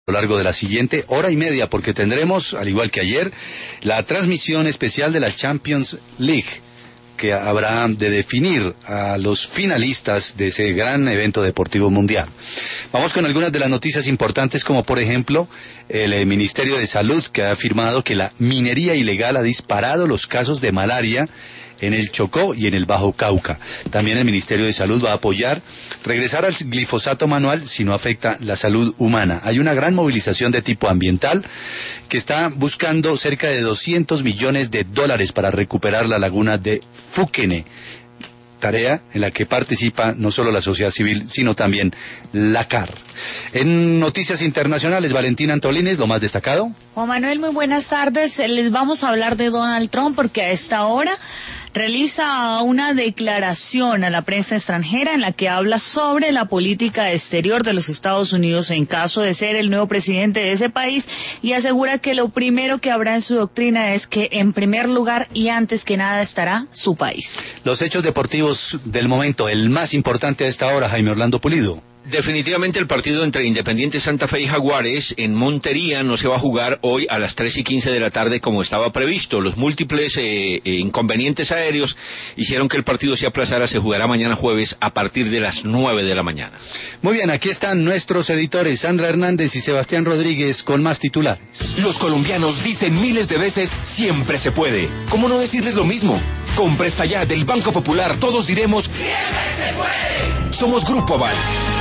a lo largo de la siguiente hora y media, porque tendremos, al igual que ayer, la transmisión especial de la Champions League, que habrá de definir a los finalistas de ese gran evento deportivo mundial. Vamos con algunas de las noticias importantes, como por ejemplo el Ministerio de Salud, que ha afirmado que la minería ilegal ha disparado los casos de malaria en el Chocó y en el Bajo Cauca. También el Ministerio de Salud va a apoyar regresar al glifosato manual si no afecta la salud humana. Hay una gran movilización de tipo ambiental que está buscando cerca de $200 millones para recuperar la laguna de Fuquene, tarea en la que participa no solo la sociedad civil, sino también la CAR. En noticias internacionales, Valentina Antolines, lo más destacado. Juan Manuel, muy buenas tardes. Les vamos a hablar de Donald Trump porque a esta hora realiza una declaración a la prensa extranjera en la que habla sobre la política exterior de los Estados Unidos en caso de ser el nuevo presidente de ese país, y asegura que lo primero que habrá en su doctrina es que en primer lugar y antes que nada estará su país. Los hechos deportivos del momento, el más importante a esta hora, Jaime Orlando Pulido. Definitivamente el partido entre Independiente Santa Fe y Jaguares en Montería no se va a jugar hoy a las 3:15 de la tarde como estaba previsto. Los múltiples inconvenientes aéreos hicieron que el partido se aplazara. Se jugará mañana jueves a partir de las 9 de la mañana. Muy bien, aquí están nuestros editores Sandra Hernández y Sebastián Rodríguez con más titulares. Los colombianos dicen miles de veces siempre se puede. ¿Cómo no decirles lo mismo? Con Presta Ya del Banco Popular todos diremos siempre se puede. Somos Grupo Aval.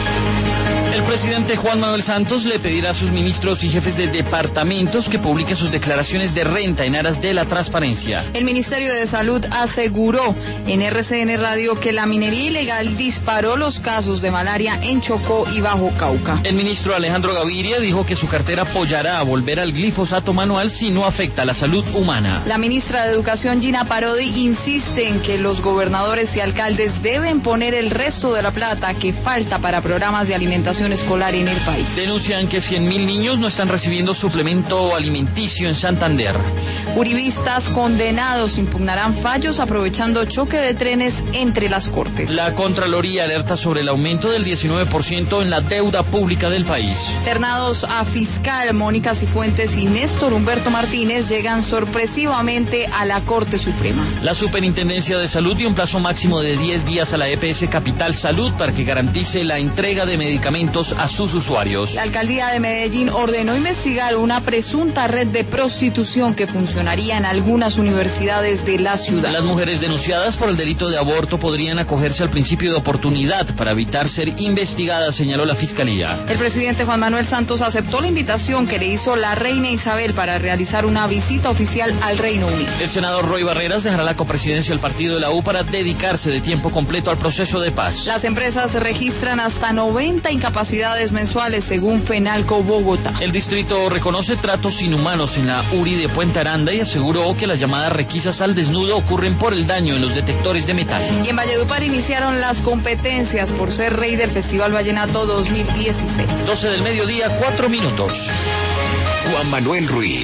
El presidente Juan Manuel Santos le pedirá a sus ministros y jefes de departamentos que publiquen sus declaraciones de renta en aras de la transparencia. El Ministerio de Salud aseguró en RCN Radio que la minería ilegal disparó los casos de malaria en Chocó y Bajo Cauca. El ministro Alejandro Gaviria dijo que su cartera apoyará a volver al glifosato manual si no afecta a la salud humana. La ministra de Educación, Gina Parodi, insiste en que los gobernadores y alcaldes deben poner el resto de la plata que falta para programas de alimentación escolar en el país. Denuncian que 100.000 niños no están recibiendo suplemento alimenticio en Santander. Uribistas condenados impugnarán fallos aprovechando choque de trenes entre las cortes. La Contraloría alerta sobre el aumento del 19% en la deuda pública del país. Ternados a fiscal, Mónica Cifuentes y Néstor Humberto Martínez llegan sorpresivamente a la Corte Suprema. La Superintendencia de Salud dio un plazo máximo de 10 días a la EPS Capital Salud para que garantice la entrega de medicamentos a sus usuarios. La alcaldía de Medellín ordenó investigar una presunta red de prostitución que funcionaría en algunas universidades de la ciudad. Las mujeres denunciadas por el delito de aborto podrían acogerse al principio de oportunidad para evitar ser investigadas, señaló la Fiscalía. El presidente Juan Manuel Santos aceptó la invitación que le hizo la reina Isabel para realizar una visita oficial al Reino Unido. El senador Roy Barreras dejará la copresidencia del partido de la U para dedicarse de tiempo completo al proceso de paz. Las empresas registran hasta 90 incapacidades mensuales según Fenalco Bogotá. El distrito reconoce tratos inhumanos en la URI de Puente Aranda y aseguró que las llamadas requisas al desnudo ocurren por el daño en los detectores de metal. Y en Valledupar iniciaron las competencias por ser rey del Festival Vallenato 2016. 12 del mediodía, 4 minutos. Juan Manuel Ruiz.